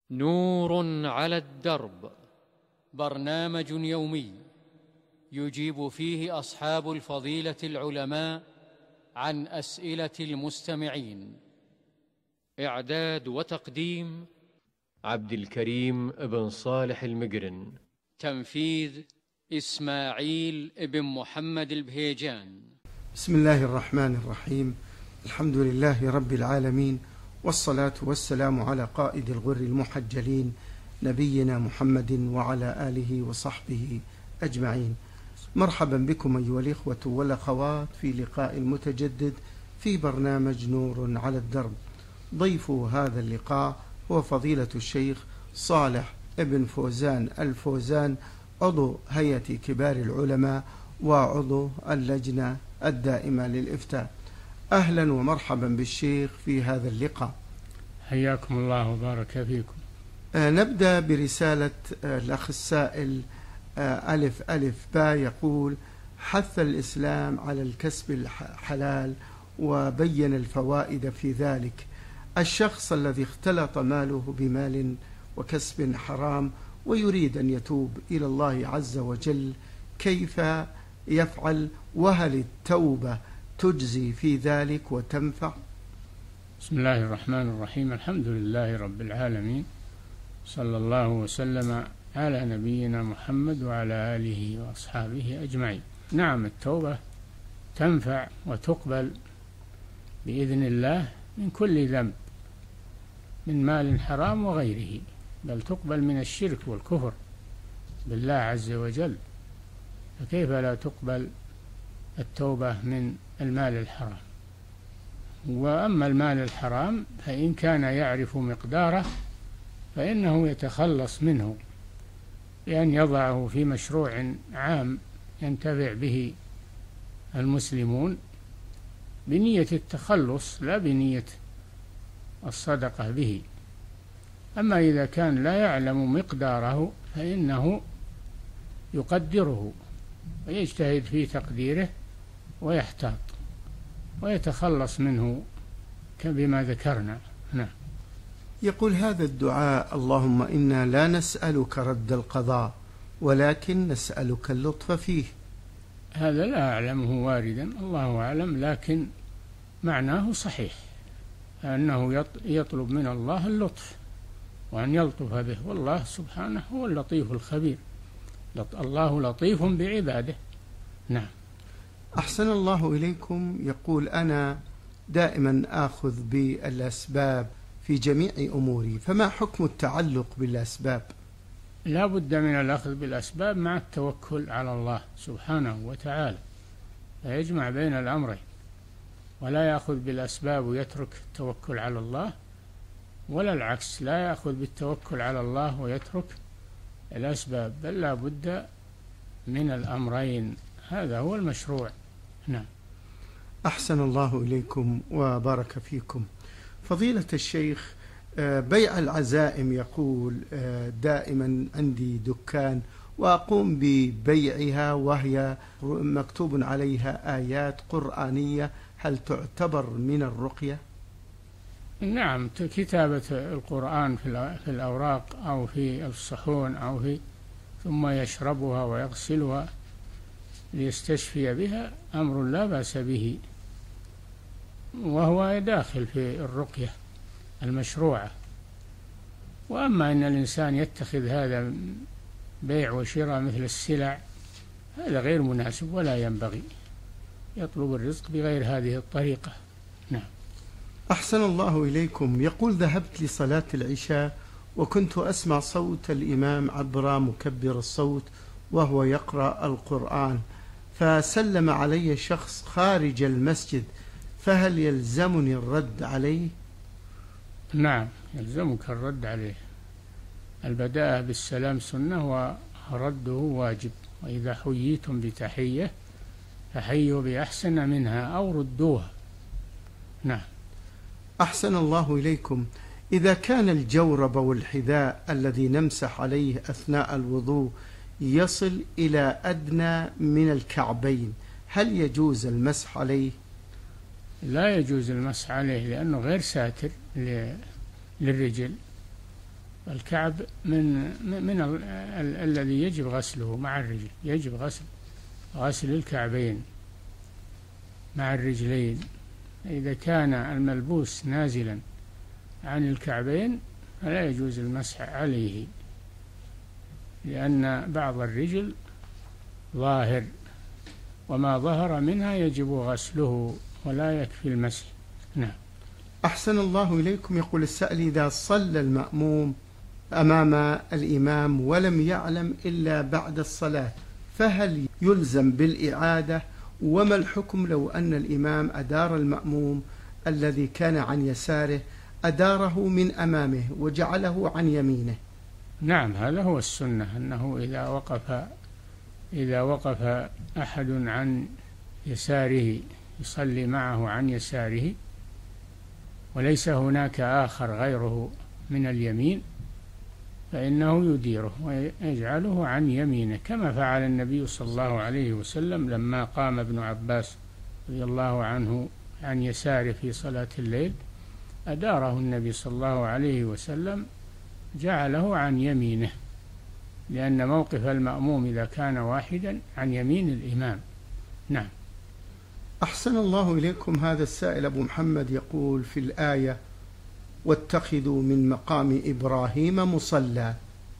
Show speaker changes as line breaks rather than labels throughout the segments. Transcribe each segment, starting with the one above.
نور على الدرب، برنامج يومي يجيب فيه أصحاب الفضيلة العلماء عن أسئلة المستمعين. إعداد وتقديم
عبد الكريم بن صالح المقرن.
تنفيذ إسماعيل بن محمد البهيجان.
بسم الله الرحمن الرحيم. الحمد لله رب العالمين، والصلاة والسلام على قائد الغر المحجلين نبينا محمد وعلى آله وصحبه أجمعين. مرحبا بكم أيها الإخوة والأخوات في لقاء متجدد في برنامج نور على الدرب. ضيف هذا اللقاء هو فضيلة الشيخ صالح ابن فوزان الفوزان، عضو هيئة كبار العلماء وعضو اللجنة الدائمة للإفتاء. أهلا ومرحبا بالشيخ في هذا اللقاء.
حياكم الله وبارك فيكم.
نبدأ برسالة الأخ السائل ألف ألف باء، يقول: حث الإسلام على الكسب الحلال وبين الفوائد في ذلك. الشخص الذي اختلط ماله بمال وكسب حرام ويريد أن يتوب إلى الله عز وجل، كيف يفعل؟ وهل التوبة تجزي في ذلك وتنفع؟
بسم الله الرحمن الرحيم. الحمد لله رب العالمين، صلى الله وسلم على نبينا محمد وعلى آله وأصحابه أجمعين. نعم، التوبة تنفع وتقبل بإذن الله من كل ذنب، من مال حرام وغيره، بل تقبل من الشرك والكفر بالله عز وجل، فكيف لا تقبل التوبة من المال الحرام؟ وأما المال الحرام فإن كان يعرف مقداره فإنه يتخلص منه بأن يضعه في مشروع عام ينتفع به المسلمون بنية التخلص لا بنية الصدقة به. أما إذا كان لا يعلم مقداره فإنه يقدره ويجتهد في تقديره ويحتاط ويتخلص منه بما ذكرنا. نعم.
يقول هذا الدعاء: اللهم إنا لا نسألك رد القضاء ولكن نسألك اللطف فيه.
هذا لا أعلمه واردا، الله أعلم، لكن معناه صحيح، أنه يطلب من الله اللطف وأن يلطف به، والله سبحانه هو اللطيف الخبير، الله لطيف بعباده. نعم.
أحسن الله إليكم. يقول: أنا دائما آخذ بالأسباب في جميع أموري، فما حكم التعلق بالأسباب؟
لا بد من الأخذ بالأسباب مع التوكل على الله سبحانه وتعالى، فيجمع بين الأمرين، ولا يأخذ بالأسباب ويترك التوكل على الله، ولا العكس، لا يأخذ بالتوكل على الله ويترك الأسباب، بل لا بد من الأمرين، هذا هو المشروع. نعم.
أحسن الله إليكم وبارك فيكم. فضيلة الشيخ، بيع العزائم، يقول: دائما عندي دكان وأقوم ببيعها وهي مكتوب عليها آيات قرآنية، هل تعتبر من الرقية؟
نعم، كتابة القرآن في الأوراق أو في الصحون أو ثم يشربها ويغسلها ليستشفي بها أمر لا بأس به، وهو داخل في الرقية المشروعة. وأما أن الإنسان يتخذ هذا بيع وشراء مثل السلع، هذا غير مناسب ولا ينبغي، يطلب الرزق بغير هذه الطريقة. نعم.
أحسن الله إليكم. يقول: ذهبت لصلاة العشاء وكنت أسمع صوت الإمام عبر مكبر الصوت وهو يقرأ القرآن، فسلم علي شخص خارج المسجد، فهل يلزمني الرد عليه؟
نعم، يلزمك الرد عليه. البداءة بالسلام سنة ورده واجب، وإذا حييتم بتحية فحيوا بأحسن منها أو ردوها. نعم.
أحسن الله إليكم. إذا كان الجورب والحذاء الذي نمسح عليه أثناء الوضوء يصل إلى أدنى من الكعبين، هل يجوز المسح عليه؟
لا يجوز المسح عليه، لأنه غير ساتر للرجل، الكعب من الذي يجب غسله مع الرجل، يجب غسل الكعبين مع الرجلين. إذا كان الملبوس نازلا عن الكعبين فلا يجوز المسح عليه، لأن بعض الرجل ظاهر، وما ظهر منها يجب غسله ولا يكفي المسح. نعم.
أحسن الله إليكم. يقول السائل: إذا صلى المأموم أمام الإمام ولم يعلم إلا بعد الصلاة فهل يلزم بالإعادة؟ وما الحكم لو أن الإمام أدار المأموم الذي كان عن يساره أداره من أمامه وجعله عن يمينه؟
نعم، هذا هو السنة، أنه إذا وقف أحد عن يساره يصلي معه عن يساره وليس هناك آخر غيره من اليمين فإنه يديره ويجعله عن يمينه، كما فعل النبي صلى الله عليه وسلم لما قام ابن عباس رضي الله عنه عن يساره في صلاة الليل، أداره النبي صلى الله عليه وسلم جعله عن يمينه، لأن موقف المأموم إذا كان واحدا عن يمين الإمام. نعم.
أحسن الله إليكم. هذا السائل أبو محمد يقول في الآية: واتخذوا من مقام إبراهيم مصلى.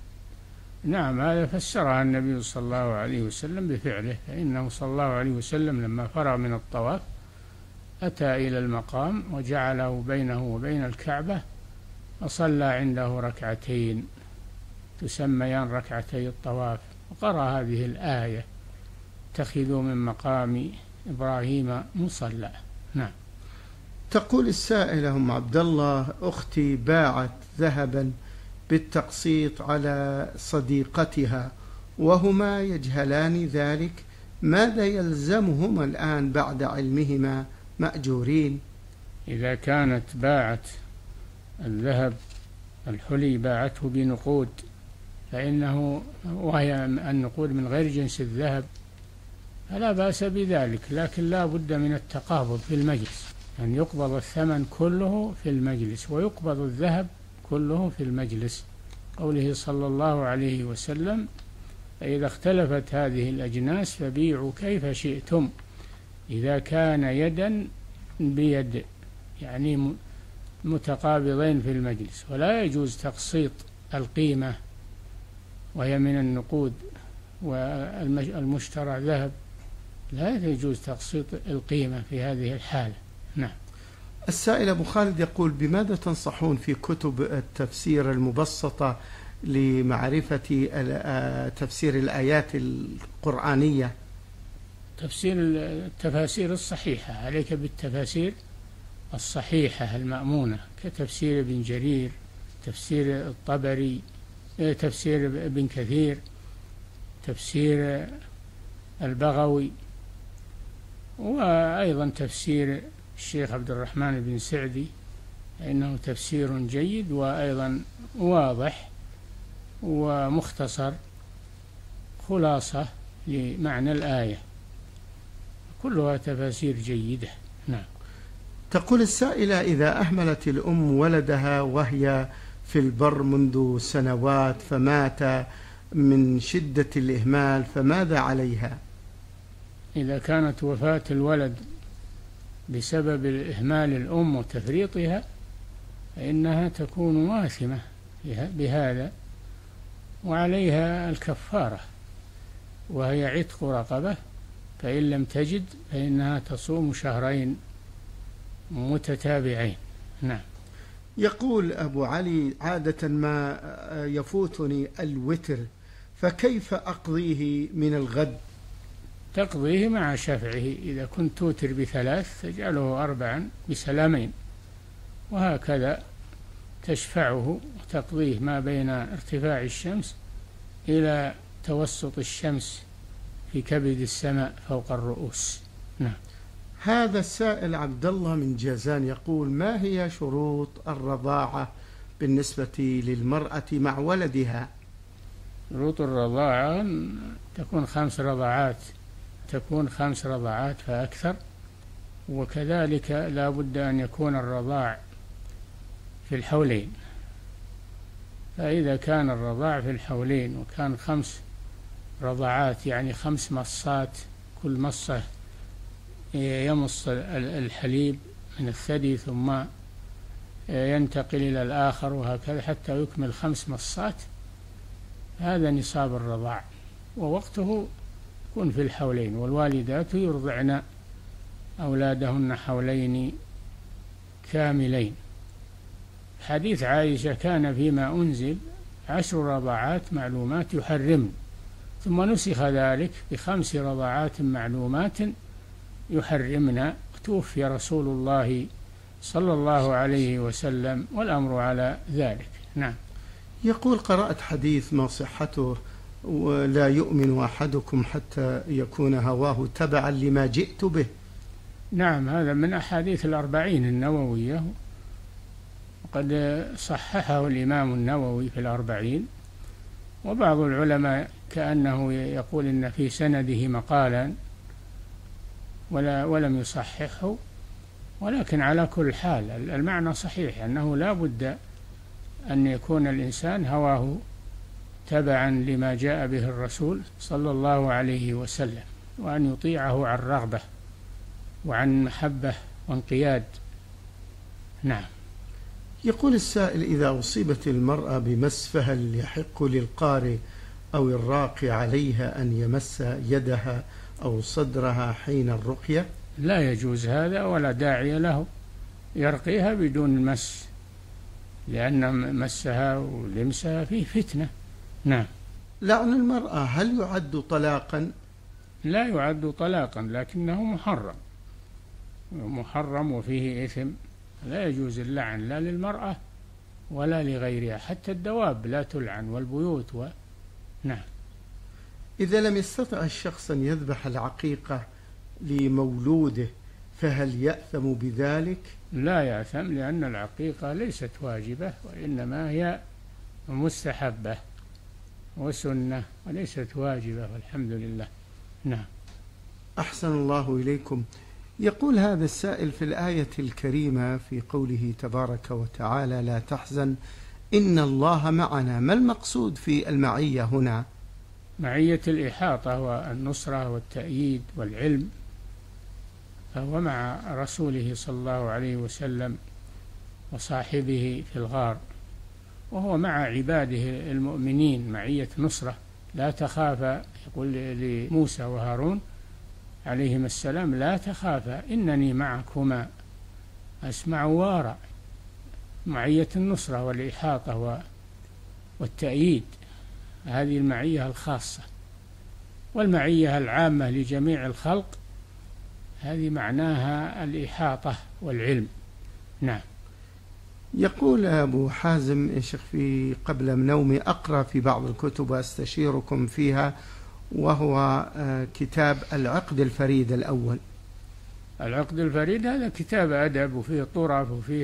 نعم، هذا فسرها النبي صلى الله عليه وسلم بفعله، فإنه صلى الله عليه وسلم لما فرغ من الطواف أتى إلى المقام وجعله بينه وبين الكعبة وصلى عنده ركعتين تسميان ركعتي الطواف، وقرأ هذه الآية: اتخذوا من مقام إبراهيم مصلى. نعم.
تقول السائلة أم عبد الله: أختي باعت ذهبا بالتقسيط على صديقتها وهما يجهلان ذلك، ماذا يلزمهما الآن بعد علمهما مأجورين؟
إذا كانت باعت الذهب الحلي باعته بنقود فإنه، وهي النقود من غير جنس الذهب، فلا بأس بذلك، لكن لا بد من التقابض في المجلس، أن يقبض الثمن كله في المجلس ويقبض الذهب كله في المجلس، قوله صلى الله عليه وسلم: فإذا اختلفت هذه الأجناس فبيعوا كيف شئتم، إذا كان يدا بيد، يعني متقابضين في المجلس. ولا يجوز تقسيط القيمة وهي من النقود والمشترى ذهب، لا يجوز تقسيط القيمة في هذه الحالة. نعم.
السائل أبو خالد يقول: بماذا تنصحون في كتب التفسير المبسطة لمعرفة تفسير الآيات القرآنية؟
تفسير التفاسير الصحيحة، عليك بالتفاسير الصحيحة المأمونة، كتفسير ابن جرير، تفسير الطبري، تفسير ابن كثير، تفسير البغوي، وأيضا تفسير الشيخ عبد الرحمن بن سعدي، إنه تفسير جيد وأيضا واضح ومختصر، خلاصة لمعنى الآية، كلها تفاسير جيدة. نعم.
تقول السائلة: إذا أهملت الأم ولدها وهي في البر منذ سنوات فمات من شدة الإهمال فماذا عليها؟
إذا كانت وفاة الولد بسبب إهمال الأم وتفريطها فإنها تكون واثمة بهذا، وعليها الكفارة، وهي عتق رقبة، فإن لم تجد فإنها تصوم شهرين متتابعين. نعم.
يقول أبو علي: عادة ما يفوتني الوتر فكيف أقضيه من الغد؟
تقضيه مع شفعه، إذا كنت توتر ب3 تجعله 4 بسلامين، وهكذا تشفعه وتقضيه ما بين ارتفاع الشمس إلى توسط الشمس في كبد السماء فوق الرؤوس. نعم.
هذا السائل عبد الله من جازان يقول: ما هي شروط الرضاعة بالنسبة للمرأة مع ولدها؟
شروط الرضاعة تكون 5 رضعات، تكون 5 رضعات فأكثر، وكذلك لا بد أن يكون الرضاع في الحولين، فإذا كان الرضاع في الحولين وكان 5 رضعات يعني 5 مصات، كل مصة يمص الحليب من الثدي ثم ينتقل إلى الآخر وهكذا حتى يكمل 5 مصات، هذا نصاب الرضاع، ووقته يكون في الحولين. والوالدات يرضعن أولادهن حولين كاملين. حديث عائشة كان فيما أنزل 10 رضعات معلومات يحرمن، ثم نسخ ذلك ب5 رضعات معلومات يحرمن، توفي رسول الله صلى الله عليه وسلم والأمر على ذلك. نعم.
يقول: قرأت حديث ما صحته ولا يؤمن أحدكم حتى يكون هواه تبعا لما جئت به.
نعم، هذا من أحاديث 40 النووية، وقد صححه الإمام النووي في 40، وبعض العلماء كأنه يقول إن في سنده مقالا ولم يصححه، ولكن على كل حال المعنى صحيح، أنه لا بد أن يكون الإنسان هواه تبعا لما جاء به الرسول صلى الله عليه وسلم، وأن يطيعه عن رغبة وعن محبة وانقياد. نعم.
يقول السائل: إذا أصيبت المرأة بمس فهل يحق للقارئ أو الراقي عليها أن يمس يدها أو صدرها حين الرقية؟
لا يجوز هذا ولا داعي له، يرقيها بدون المس، لأن مسها ولمسها فيه فتنة. نعم.
لعن المرأة هل يعد طلاقا؟
لا يعد طلاقا، لكنه محرم وفيه إثم. لا يجوز اللعن لا للمرأة ولا لغيرها، حتى الدواب لا تلعن والبيوت نعم.
إذا لم يستطع الشخص أن يذبح العقيقة لمولوده فهل يأثم بذلك؟
لا يأثم، لأن العقيقة ليست واجبة، وإنما هي مستحبة وسنة وليست واجبة، والحمد لله. نعم.
أحسن الله إليكم. يقول هذا السائل: في الآية الكريمة في قوله تبارك وتعالى: لا تحزن إن الله معنا، ما المقصود في المعية هنا؟
معية الإحاطة والنصرة والتأييد والعلم، فهو مع رسوله صلى الله عليه وسلم وصاحبه في الغار، وهو مع عباده المؤمنين معية نصرة. لا تخافا، يقول لموسى وهارون عليهما السلام: لا تخافا إنني معكما أسمع وارى. معية النصرة والإحاطة والتأييد، هذه المعية الخاصة. والمعية العامة لجميع الخلق هذه معناها الإحاطة والعلم. نعم.
يقول أبو حازم: يا شيخ، في قبل نومي أقرأ في بعض الكتب وأستشيركم فيها، وهو كتاب العقد الفريد الأول.
العقد الفريد هذا كتاب أدب، وفيه طرف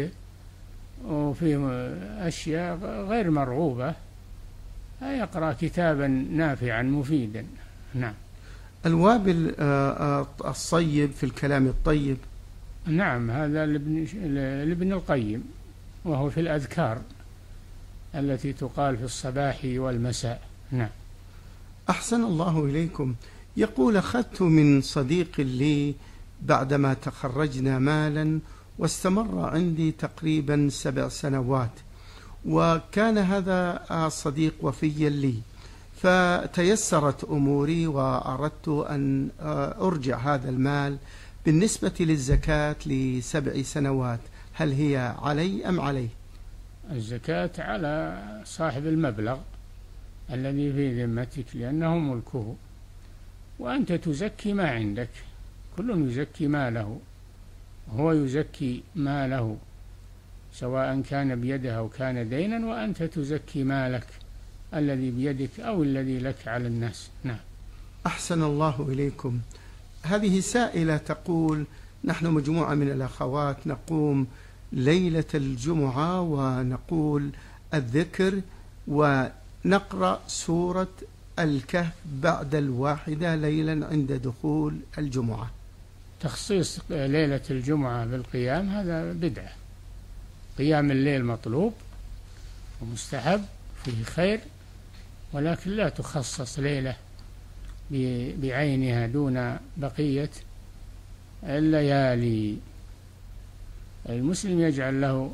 وفيه أشياء غير مرغوبة، يقرأ كتابا نافعا مفيدا. نعم.
الوابل الصيب في الكلام الطيب.
نعم، هذا لابن القيم، وهو في الأذكار التي تقال في الصباح والمساء. نعم.
أحسن الله إليكم. يقول: أخذت من صديق لي بعدما تخرجنا مالا واستمر عندي تقريبا 7 سنوات، وكان هذا الصديق وفيا لي، فتيسرت أموري وأردت أن أرجع هذا المال. بالنسبة للزكاة ل7 سنوات، هل هي علي أم عليه؟
الزكاة على صاحب المبلغ الذي في ذمتك، لأنه ملكه، وأنت تزكي ما عندك. كل يزكي ماله، هو يزكي ماله سواء كان بيده أو كان دينا، وأنت تزكي مالك الذي بيدك أو الذي لك على الناس. نعم.
أحسن الله إليكم. هذه سائلة تقول: نحن مجموعة من الأخوات نقوم ليلة الجمعة ونقول الذكر ونقرأ سورة الكهف بعد 1 ليلا عند دخول الجمعة.
تخصيص ليلة الجمعة بالقيام هذا بدعة. قيام الليل مطلوب ومستحب، فيه خير، ولكن لا تخصص ليلة بعينها دون بقية الليالي. المسلم يجعل له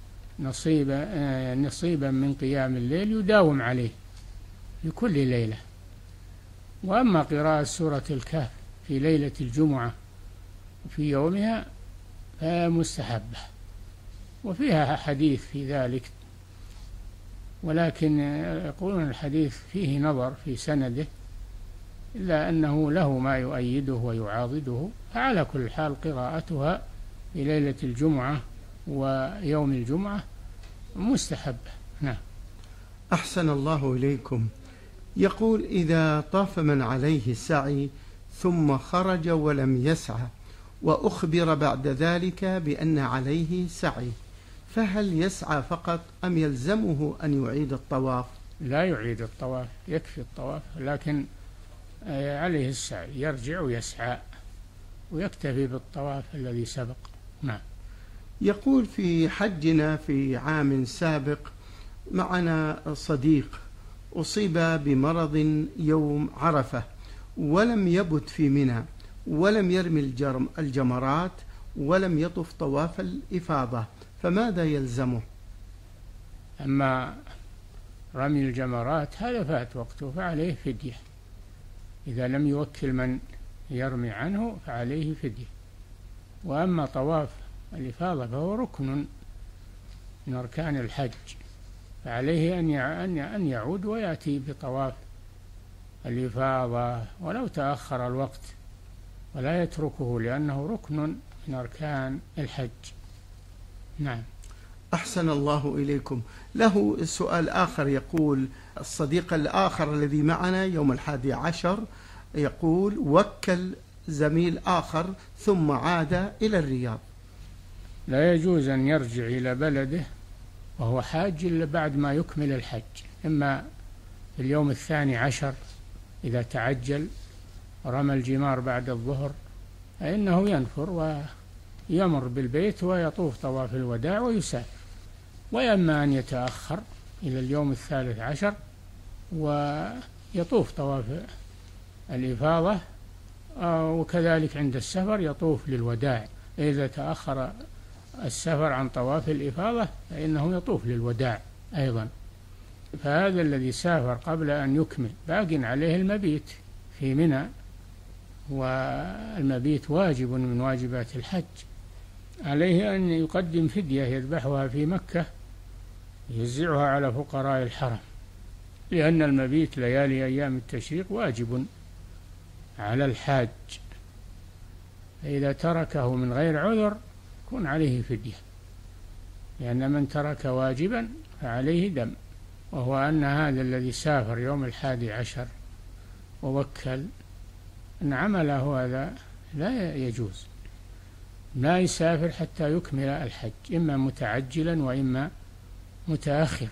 نصيبا من قيام الليل يداوم عليه لكل ليلة. وأما قراءة سورة الكهف في ليلة الجمعة في يومها فمستحبة، وفيها حديث في ذلك، ولكن يقولون الحديث فيه نظر في سنده، إلا أنه له ما يؤيده ويعاضده. فعلى كل حال قراءتها في ليلة الجمعة ويوم الجمعة مستحبة. نعم.
أحسن الله إليكم. يقول: إذا طاف من عليه السعي ثم خرج ولم يسعى وأخبر بعد ذلك بأن عليه سعي، فهل يسعى فقط أم يلزمه أن يعيد الطواف؟
لا يعيد الطواف، يكفي الطواف، لكن عليه السعي، يرجع ويسعى ويكتفي بالطواف الذي سبق. نعم.
يقول: في حجنا في عام سابق معنا صديق أصيب بمرض يوم عرفة ولم يبت في منى ولم يرمي الجمرات ولم يطف طواف الإفاضة، فماذا يلزمه؟
أما رمي الجمرات هذا فات وقته فعليه فدية، إذا لم يوكل من يرمي عنه فعليه فدية. وأما طواف الإفاضة فهو ركن من أركان الحج، فعليه أن يعود ويأتي بطواف الإفاضة ولو تأخر الوقت، ولا يتركه لأنه ركن من أركان الحج. نعم.
أحسن الله إليكم. له سؤال آخر، يقول الصديق الآخر الذي معنا يوم 11 يقول: وكل زميل آخر ثم عاد إلى الرياض.
لا يجوز أن يرجع إلى بلده وهو حاج إلا بعد ما يكمل الحج، إما في اليوم 12 إذا تعجل رمى الجمار بعد الظهر فإنه ينفر ويمر بالبيت ويطوف طواف الوداع ويسافر، وإما أن يتأخر إلى اليوم 13 ويطوف طواف الإفاضة، وكذلك عند السفر يطوف للوداع. إذا تأخر السفر عن طواف الإفاضة فإنه يطوف للوداع أيضا. فهذا الذي سافر قبل أن يكمل باق عليه المبيت في منى، والمبيت واجب من واجبات الحج. عليه أن يقدم فدية يذبحها في مكة يوزعها على فقراء الحرم، لأن المبيت ليالي أيام التشريق واجب على الحاج، فإذا تركه من غير عذر يكون عليه فدية، لأن من ترك واجبا فعليه دم، وهو أن هذا الذي سافر يوم 11 ووكل أن عمله هذا لا يجوز، لا يسافر حتى يكمل الحج، إما متعجلا وإما متأخرا.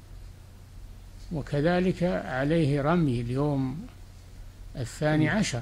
وكذلك عليه رمي اليوم 12،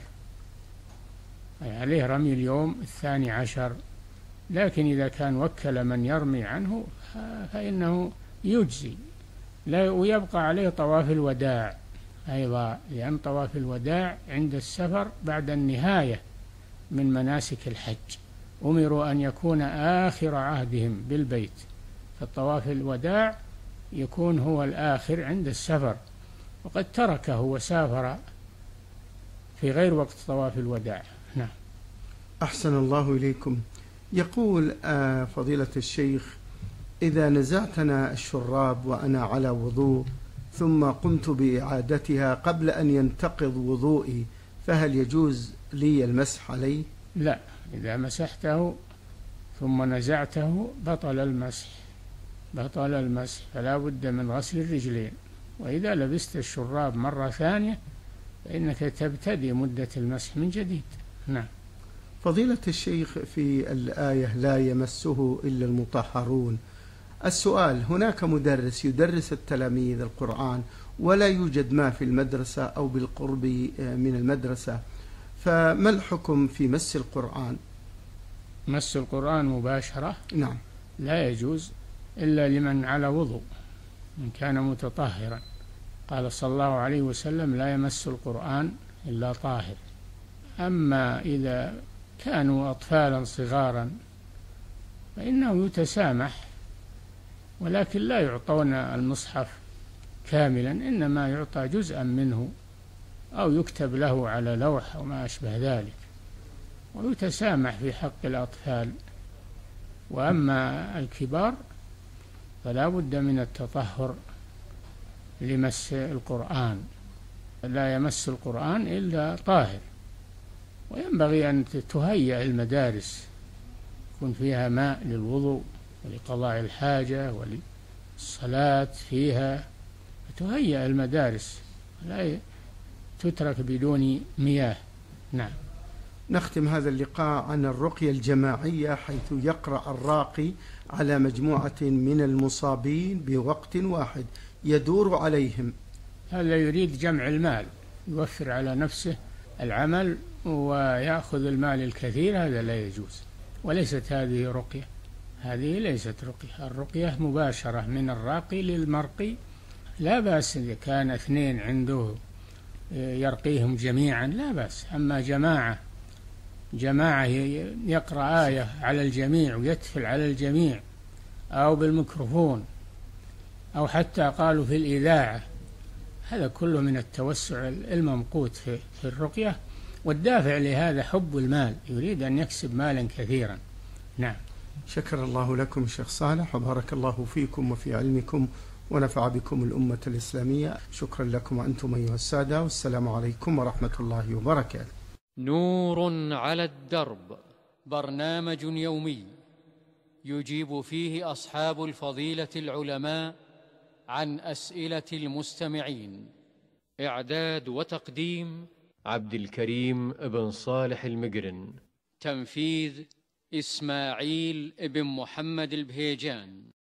عليه رمي اليوم 12، لكن إذا كان وكل من يرمي عنه فإنه يجزي، ويبقى عليه طواف الوداع أيضا، لأن طواف الوداع عند السفر بعد النهاية من مناسك الحج، أمروا أن يكون آخر عهدهم بالبيت، فالطواف الوداع يكون هو الآخر عند السفر، وقد تركه وسافر في غير وقت طواف الوداع. نعم.
أحسن الله إليكم. يقول فضيلة الشيخ: إذا نزعتنا الشراب وأنا على وضوء ثم قمت بإعادتها قبل أن ينتقض وضوئي، فهل يجوز لي المسح عليه؟
لا، إذا مسحته ثم نزعته بطل المسح، فلا بد من غسل الرجلين. وإذا لبست الشراب مرة ثانية فإنك تبتدي مدة المسح من جديد. نعم.
فضيلة الشيخ، في الآية لا يمسه إلا المطهرون، السؤال: هناك مدرس يدرس التلاميذ القرآن ولا يوجد ما في المدرسة أو بالقرب من المدرسة، فما الحكم في مس القرآن؟
مس القرآن مباشرة؟
نعم.
لا يجوز إلا لمن على وضوء، من كان متطهرا. قال صلى الله عليه وسلم: لا يمس القرآن إلا طاهر. أما إذا كانوا أطفالا صغارا فإنه يتسامح، ولكن لا يعطون المصحف كاملا، إنما يعطى جزءا منه أو يكتب له على لوح أو ما أشبه ذلك، ويتسامح في حق الأطفال. وأما الكبار فلا بد من التطهر لمس القرآن، لا يمس القرآن إلا طاهر. وينبغي أن تهيأ المدارس يكون فيها ماء للوضوء ولقضاء الحاجة وللصلاة فيها، تهيأ المدارس، لا تترك بدون مياه. نعم.
نختم هذا اللقاء عن الرقية الجماعية، حيث يقرأ الراقي على مجموعة من المصابين بوقت واحد يدور عليهم.
هذا يريد جمع المال، يوفر على نفسه العمل ويأخذ المال الكثير، هذا لا يجوز. وليست هذه رقية، هذه ليست رقية. الرقية مباشرة من الراقي للمرقي، لا بأس إذا كان اثنين عنده يرقيهم جميعا، لا بأس. أما جماعة يقرأ آية على الجميع ويتفل على الجميع، أو بالميكروفون، أو حتى قالوا في الإذاعة، هذا كله من التوسع الممقوت في الرقية. والدافع لهذا حب المال، يريد أن يكسب مالا كثيرا. نعم.
شكر الله لكم شيخ صالح، وبارك الله فيكم وفي علمكم، ونفع بكم الأمة الإسلامية. شكرا لكم أنتم أيها السادة، والسلام عليكم ورحمة الله وبركاته.
نور على الدرب، برنامج يومي يجيب فيه أصحاب الفضيلة العلماء عن أسئلة المستمعين. إعداد وتقديم
عبد الكريم بن صالح المقرن.
تنفيذ إسماعيل بن محمد البهيجان.